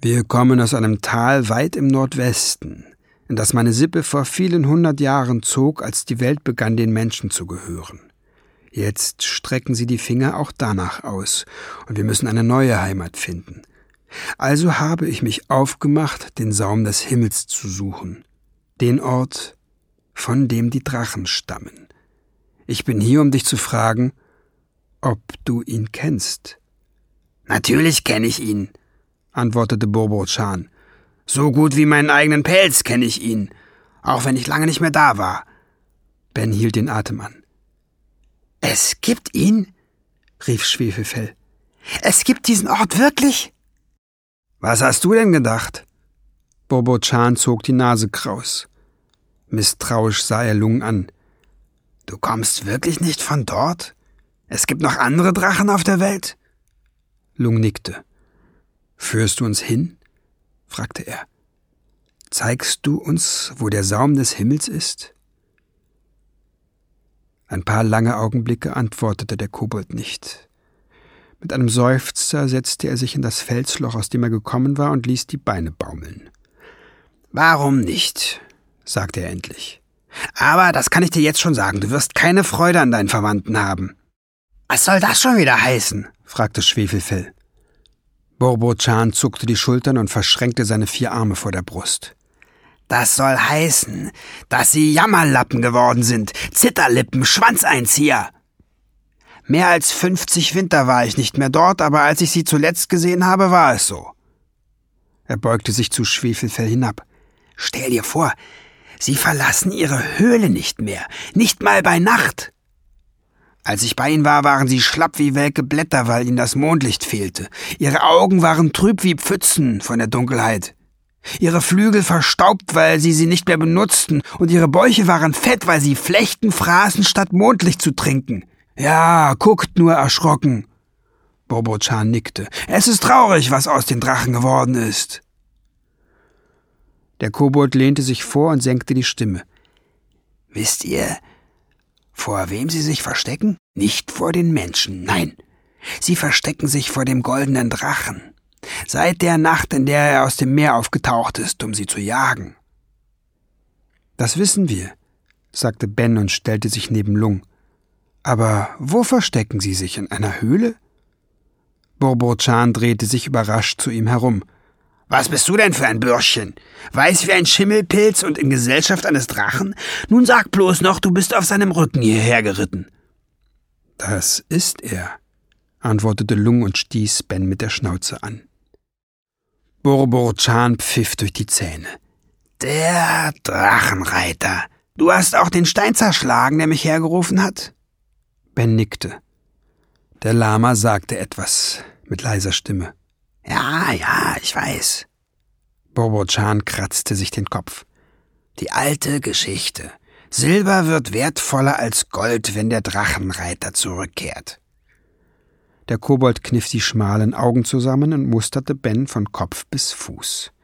Wir kommen aus einem Tal weit im Nordwesten, in das meine Sippe vor vielen 100 Jahren zog, als die Welt begann, den Menschen zu gehören. Jetzt strecken sie die Finger auch danach aus, und wir müssen eine neue Heimat finden. Also habe ich mich aufgemacht, den Saum des Himmels zu suchen, den Ort, von dem die Drachen stammen. Ich bin hier, um dich zu fragen, ob du ihn kennst. »Natürlich kenne ich ihn«, antwortete Borbotschan. »So gut wie meinen eigenen Pelz kenne ich ihn, auch wenn ich lange nicht mehr da war.« Ben hielt den Atem an. »Es gibt ihn?« rief Schwefelfell. »Es gibt diesen Ort wirklich?« »Was hast du denn gedacht?« Borbotschan zog die Nase kraus. Misstrauisch sah er Lung an. »Du kommst wirklich nicht von dort? Es gibt noch andere Drachen auf der Welt?« Lung nickte. »Führst du uns hin?« fragte er. »Zeigst du uns, wo der Saum des Himmels ist?« Ein paar lange Augenblicke antwortete der Kobold nicht. Mit einem Seufzer setzte er sich in das Felsloch, aus dem er gekommen war, und ließ die Beine baumeln. »Warum nicht?« sagte er endlich. »Aber das kann ich dir jetzt schon sagen, du wirst keine Freude an deinen Verwandten haben.« »Was soll das schon wieder heißen?« fragte Schwefelfell. Borbotschan zuckte die Schultern und verschränkte seine 4 Arme vor der Brust. »Das soll heißen, dass sie Jammerlappen geworden sind, Zitterlippen, Schwanzeinzieher. Mehr als 50 Winter war ich nicht mehr dort, aber als ich sie zuletzt gesehen habe, war es so.« Er beugte sich zu Schwefelfell hinab. »Stell dir vor, sie verlassen ihre Höhle nicht mehr, nicht mal bei Nacht. Als ich bei ihnen war, waren sie schlapp wie welke Blätter, weil ihnen das Mondlicht fehlte. Ihre Augen waren trüb wie Pfützen von der Dunkelheit. Ihre Flügel verstaubt, weil sie nicht mehr benutzten, und ihre Bäuche waren fett, weil sie Flechten fraßen, statt Mondlicht zu trinken. Ja, guckt nur erschrocken.« Borbotschan nickte. »Es ist traurig, was aus den Drachen geworden ist.« Der Kobold lehnte sich vor und senkte die Stimme. »Wisst ihr, vor wem sie sich verstecken? Nicht vor den Menschen, nein. Sie verstecken sich vor dem goldenen Drachen. Seit der Nacht, in der er aus dem Meer aufgetaucht ist, um sie zu jagen.« »Das wissen wir«, sagte Ben und stellte sich neben Lung. »Aber wo verstecken sie sich, in einer Höhle?« Borbotschan drehte sich überrascht zu ihm herum. »Was bist du denn für ein Bürschchen? Weiß wie ein Schimmelpilz und in Gesellschaft eines Drachen? Nun sag bloß noch, du bist auf seinem Rücken hierher geritten.« »Das ist er«, antwortete Lung und stieß Ben mit der Schnauze an. Borbotschan pfiff durch die Zähne. »Der Drachenreiter. Du hast auch den Stein zerschlagen, der mich hergerufen hat?« Ben nickte. Der Lama sagte etwas mit leiser Stimme. Ja, ich weiß.« Borbotschan kratzte sich den Kopf. »Die alte Geschichte. Silber wird wertvoller als Gold, wenn der Drachenreiter zurückkehrt.« Der Kobold kniff die schmalen Augen zusammen und musterte Ben von Kopf bis Fuß.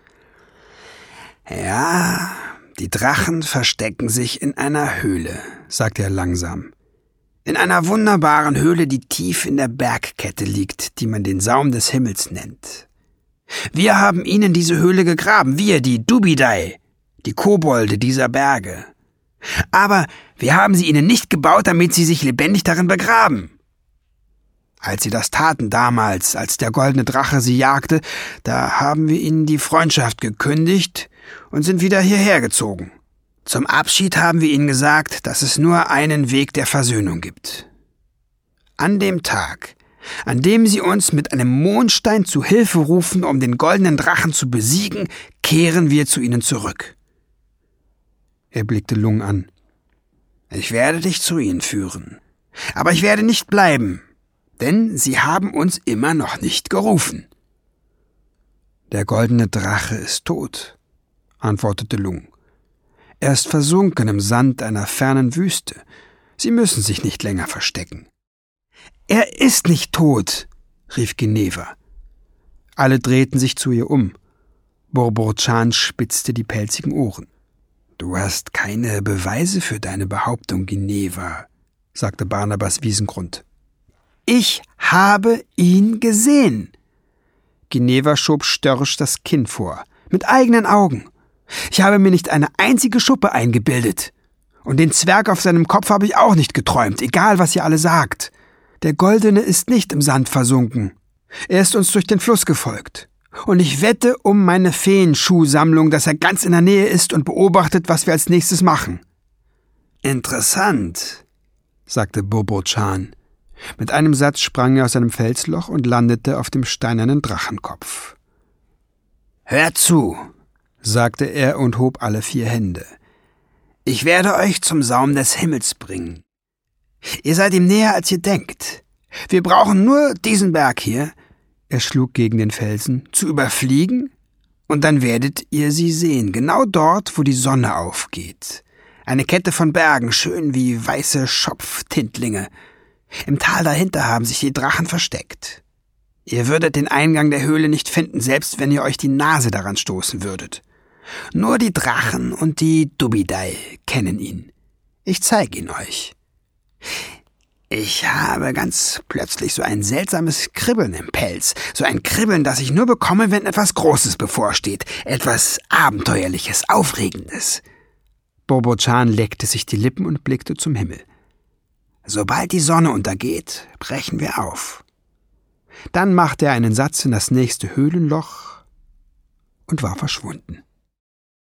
»Ja, die Drachen verstecken sich in einer Höhle«, sagte er langsam. »In einer wunderbaren Höhle, die tief in der Bergkette liegt, die man den Saum des Himmels nennt. Wir haben ihnen diese Höhle gegraben, wir, die Dubidai, die Kobolde dieser Berge. Aber wir haben sie ihnen nicht gebaut, damit sie sich lebendig darin begraben. Als sie das taten damals, als der goldene Drache sie jagte, da haben wir ihnen die Freundschaft gekündigt und sind wieder hierher gezogen. Zum Abschied haben wir ihnen gesagt, dass es nur einen Weg der Versöhnung gibt. An dem Tag, an dem sie uns mit einem Mondstein zu Hilfe rufen, um den goldenen Drachen zu besiegen, kehren wir zu ihnen zurück.« Er blickte Lung an. »Ich werde dich zu ihnen führen. Aber ich werde nicht bleiben, denn sie haben uns immer noch nicht gerufen.« »Der goldene Drache ist tot«, antwortete Lung. »Er ist versunken im Sand einer fernen Wüste. Sie müssen sich nicht länger verstecken.« »Er ist nicht tot«, rief Geneva. Alle drehten sich zu ihr um. Borbotschan spitzte die pelzigen Ohren. »Du hast keine Beweise für deine Behauptung, Geneva«, sagte Barnabas Wiesengrund. »Ich habe ihn gesehen. Ginevra schob störrisch das Kinn vor. »Mit eigenen Augen. Ich habe mir nicht eine einzige Schuppe eingebildet. Und den Zwerg auf seinem Kopf habe ich auch nicht geträumt, egal was ihr alle sagt. Der Goldene ist nicht im Sand versunken. Er ist uns durch den Fluss gefolgt. Und ich wette um meine Feenschuhsammlung, dass er ganz in der Nähe ist und beobachtet, was wir als nächstes machen.« »Interessant«, sagte Bobo-Chan. Mit einem Satz sprang er aus seinem Felsloch und landete auf dem steinernen Drachenkopf. »Hört zu«, sagte er und hob alle 4 Hände. »Ich werde euch zum Saum des Himmels bringen. Ihr seid ihm näher, als ihr denkt. Wir brauchen nur diesen Berg hier«, er schlug gegen den Felsen, »zu überfliegen, und dann werdet ihr sie sehen, genau dort, wo die Sonne aufgeht. Eine Kette von Bergen, schön wie weiße Schopftintlinge. Im Tal dahinter haben sich die Drachen versteckt. Ihr würdet den Eingang der Höhle nicht finden, selbst wenn ihr euch die Nase daran stoßen würdet. Nur die Drachen und die Dubidai kennen ihn. Ich zeige ihn euch. Ich habe ganz plötzlich so ein seltsames Kribbeln im Pelz. So ein Kribbeln, das ich nur bekomme, wenn etwas Großes bevorsteht. Etwas Abenteuerliches, Aufregendes.« Bobo-Chan leckte sich die Lippen und blickte zum Himmel. »Sobald die Sonne untergeht, brechen wir auf.« Dann machte er einen Satz in das nächste Höhlenloch und war verschwunden.